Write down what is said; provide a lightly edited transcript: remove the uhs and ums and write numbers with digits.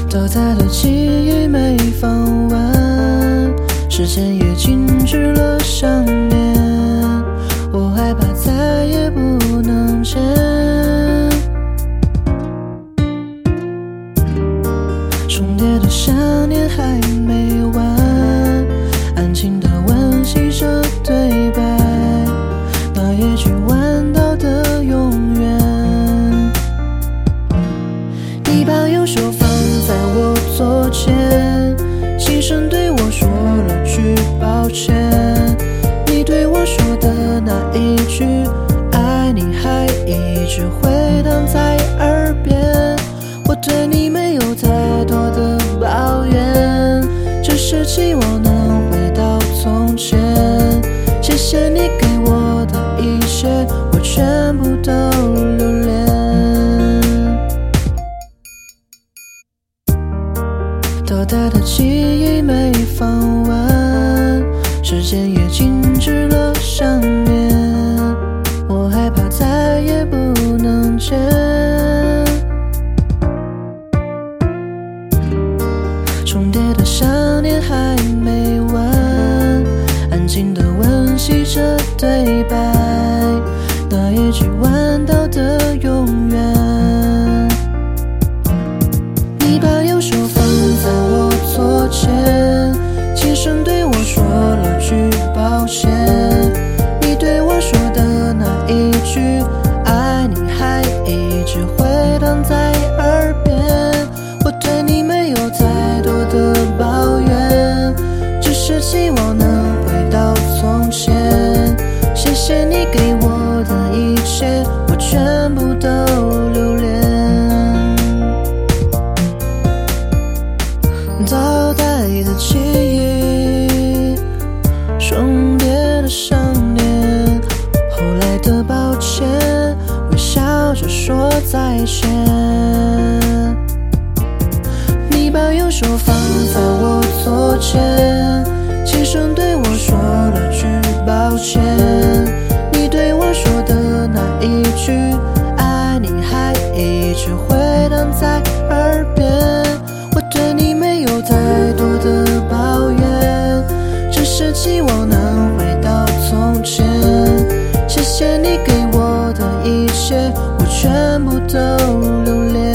到达的记忆没放完，时间也静止了想念，我害怕再也不能见。重叠的想念还没完，安静的温习着对白，那一句弯道的永远。你把右手放在我左肩，轻声对我说了句抱歉。你对我说的那一句爱你还一直回荡在耳边，我对你没有太多的抱怨，只是期望能回到从前。谢谢你给我的一切，我全部都留恋。到达的记忆没放完，时间也静止了想念，我害怕再也不能见。重叠的想念还没完，安静的温习着对白，那一句弯道的永远。你把右手放在我左肩，轻声对我说了句抱歉。你对我说的那一句爱你还一直回荡在耳边，我对你没有太多的抱怨，只是希望能回到从前。谢谢你给我的一切，我全部都留恋。倒带的记忆，重叠的想念，后来的抱歉，微笑着说再见。你把右手放在我左肩，轻声对我说了句抱歉。你对我说的那一句爱你还一直回荡在耳边，我对你没有太多的抱怨，只是期望能回到从前。谢谢你给我的一切，我全部都留恋。